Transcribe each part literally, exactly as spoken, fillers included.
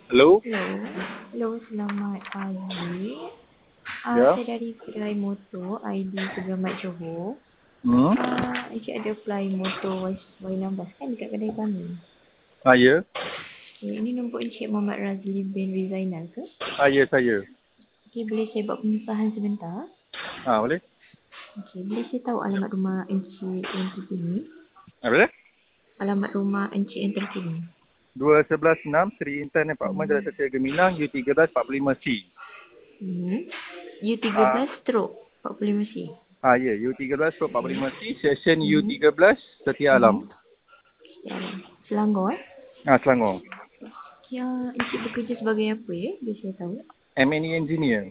Halo? Hello. Hello, selamat pagi. Ah, Ya? saya dari kedai motor I D Segamat Johor. Hmm? Ah, Encik ada apply motor Y enam belas kan dekat kedai kami. Ah, ya? Okay, ini nombor Encik Muhammad Razli bin Rizainal ke? Ah, ya, saya. Okay, boleh saya buat pengesahan sebentar? Ah, boleh? Okay, boleh saya tahu alamat rumah Encik yang terkini? Ah, boleh? Alamat rumah Encik yang terkini. dua satu enam Sri Intan Apartment Jalan Hmm. Setia Gemilang U tiga belas empat puluh lima C. Hmm. U tiga Ah, belas stroke empat puluh lima C. ah ya, U tiga belas empat puluh Okay. lima C, Session U Hmm. tiga belas Setia Hmm. Alam. Ya, Selangor eh? Ah, Selangor. Ya, Encik bekerja sebagai apa ya? Boleh saya tahu? M and E Engineer.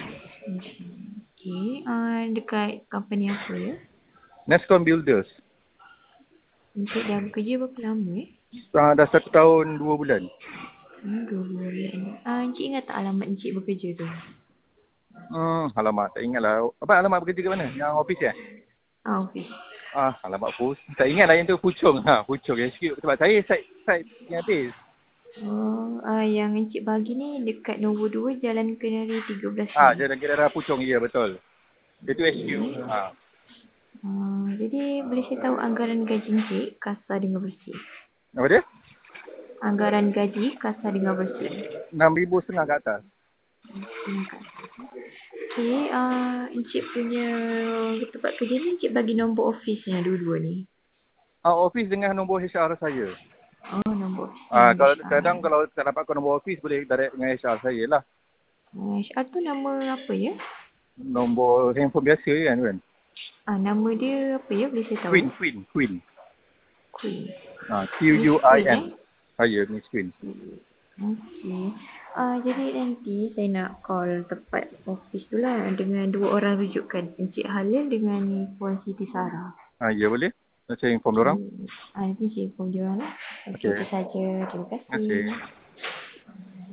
Okey, uh, dekat company apa ya? Nescom Builders. Encik dah bekerja berapa lama eh? Ah, dah satu tahun dua bulan. Hmm, dua bulan. Uh, Encik ingat tak alamat Encik bekerja tu? Hmm, alamat. Tak ingat lah. Apa alamat bekerja kat mana? Yang office ya? Ah, office. Ah, alamat pus. Tak ingat lah yang tu Puchong. Ha, Puchong. Rescue. Sebab saya side, side yang habis. Oh, uh, yang Encik bagi ni dekat nombor dua Jalan Kenari tiga belas Ah, C. jalan kira Puchong. Ya, betul. Itu S Q. Okey. Ha. Uh, jadi boleh saya tahu anggaran gaji Encik kasar dengan bersih? Apa dia? Anggaran gaji kasar dengan bersih. enam ribu setengah ke atas. Terima kasih. Okey, uh, Encik punya tempat kerja ni Encik bagi nombor office-nya dua-dua ni. Ah, office dengan nombor H R saya. Oh, nombor Ah, office kalau dengan kadang H R. kalau tak dapat nombor office boleh direct dengan H R saya lah. Uh, H R tu nama apa ya? Nombor handphone biasa kan kan. Ah, nama dia apa ya? Boleh saya tahu? Queen, Queen, Queen. Queen. Ah, Q Miss U I Queen N. eh? Saya Miss Queen. Okey. Ah, jadi nanti saya nak call tempat office tu lah dengan dua orang rujukan. Encik Halil dengan Puan Siti Sarah. Ah, ya boleh. Saya inform Okey. orang. Ah, nanti saya inform dia orang lah. Okey, Okey. itu saja. Terima Terima kasih. kasih.